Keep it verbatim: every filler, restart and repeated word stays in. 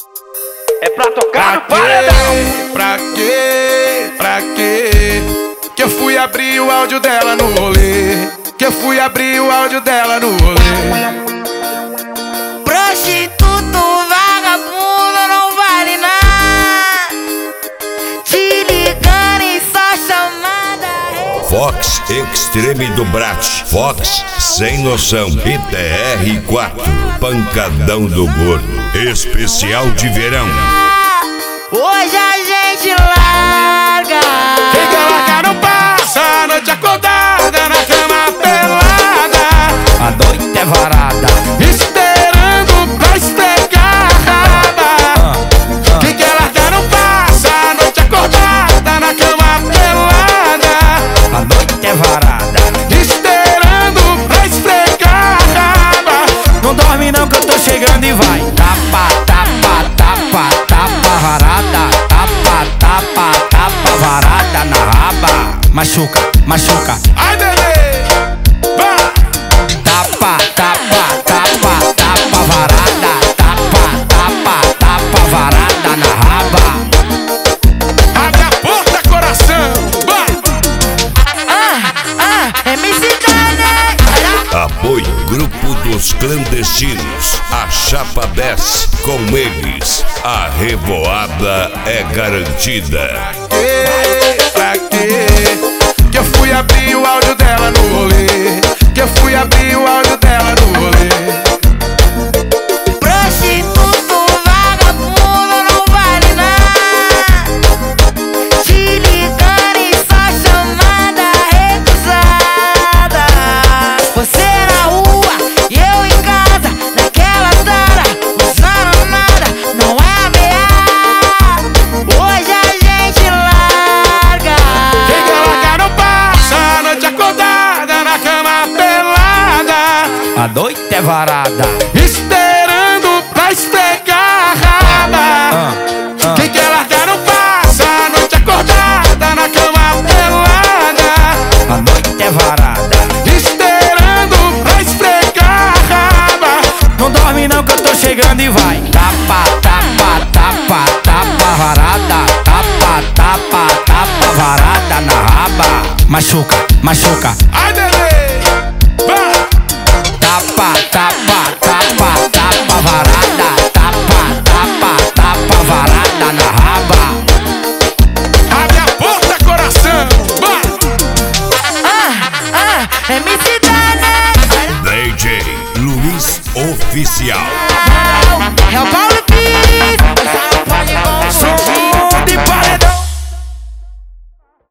É pra tocar no paredão. Pra quê? Pra quê? Que eu fui abrir o áudio dela no rolê. Que eu fui abrir o áudio dela no rolê. Prostituto, vagabundo, não vale nada. Te ligando em só chamada. Fox Extreme do Brat, Fox Sem Noção e T R quatro, Pancadão do Gordo, especial de verão. Hoje a gente larga. Quem quer largar não passa a noite acordada na cama pelada. A noite é varada, esperando pra esfregar a raba. Quem quer largar não passa a noite acordada na cama pelada. a noite é varada. Esperando pra esfregar a raba. Não dorme não que eu tô chegando e vai. Tapa, tapa, tapa, tapa varada. Tapa, tapa, tapa varada na raba. Machuca, machuca. Ai, bebê, vai. Tapa, tapa, tapa, tapa varada. Tapa, tapa, tapa varada na raba. Abre a porta, coração, vai. Ah, ah, M C Dane. Apoio Grupo dos Clandestinos, a Chapa dez, com eles a revoada é garantida. Pra quê? Que eu fui abrir o áudio dela no rolê. Que eu fui abrir o áudio dela no rolê. Prostituto, vagabundo, não vale nada. Te ligando em só chamada recusada. Você na rua e eu em casa, naquela tara, usando nada, não é ameaça. Hoje a gente larga. Quem quer largar não passa a noite acordada na cama pelada. A noite é varada. Esperando pra esfregar a raba. Quem quer largar não passa a noite acordada na cama pelada. A noite é varada. Esperando pra esfregar a raba. Não dorme não que eu tô chegando e vai. Tapa, tapa, tapa, tapa varada. Tapa, tapa, tapa varada na raba. Machuca, machuca. Ai, bebê, vai. Tapa, tapa, tapa, tapa varada. Tapa, tapa, tapa varada na raba. Abre a porta, coração, vai. Ah, ah, M C Dane. D J Luiz Oficial.